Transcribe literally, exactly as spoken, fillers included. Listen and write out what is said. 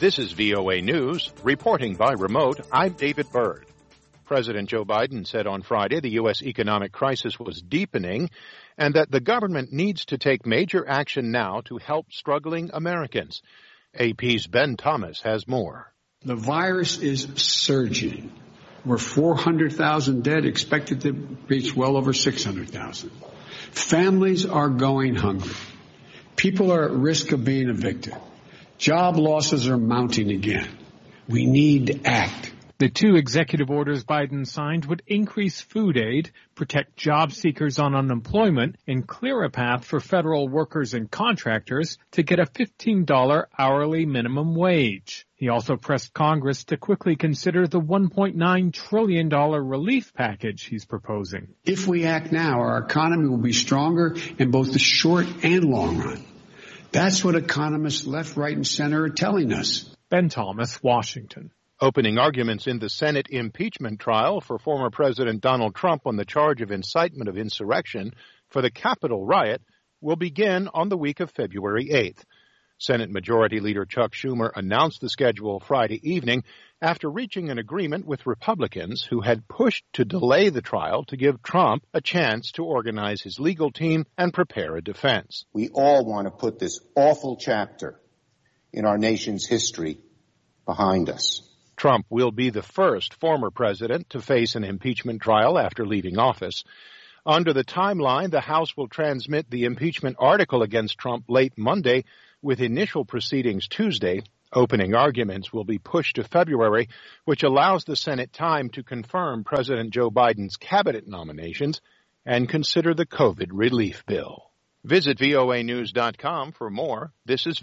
This is V O A News. Reporting by remote, I'm David Byrd. President Joe Biden said on Friday the U S economic crisis was deepening and that the government needs to take major action now to help struggling Americans. A P's Ben Thomas has more. The virus is surging. We're four hundred thousand dead, expected to reach well over six hundred thousand. Families are going hungry. People are at risk of being evicted. Job losses are mounting again. We need to act. The two executive orders Biden signed would increase food aid, protect job seekers on unemployment, and clear a path for federal workers and contractors to get a fifteen dollars hourly minimum wage. He also pressed Congress to quickly consider the one point nine trillion dollars relief package he's proposing. If we act now, our economy will be stronger in both the short and long run. That's what economists left, right, and center are telling us. Ben Thomas, Washington. Opening arguments in the Senate impeachment trial for former President Donald Trump on the charge of incitement of insurrection for the Capitol riot will begin on the week of February eighth. Senate Majority Leader Chuck Schumer announced the schedule Friday evening after reaching an agreement with Republicans who had pushed to delay the trial to give Trump a chance to organize his legal team and prepare a defense. We all want to put this awful chapter in our nation's history behind us. Trump will be the first former president to face an impeachment trial after leaving office. Under the timeline, the House will transmit the impeachment article against Trump late Monday, with initial proceedings Tuesday. Opening arguments will be pushed to February, which allows the Senate time to confirm President Joe Biden's cabinet nominations and consider the COVID relief bill. Visit V O A news dot com for more. This is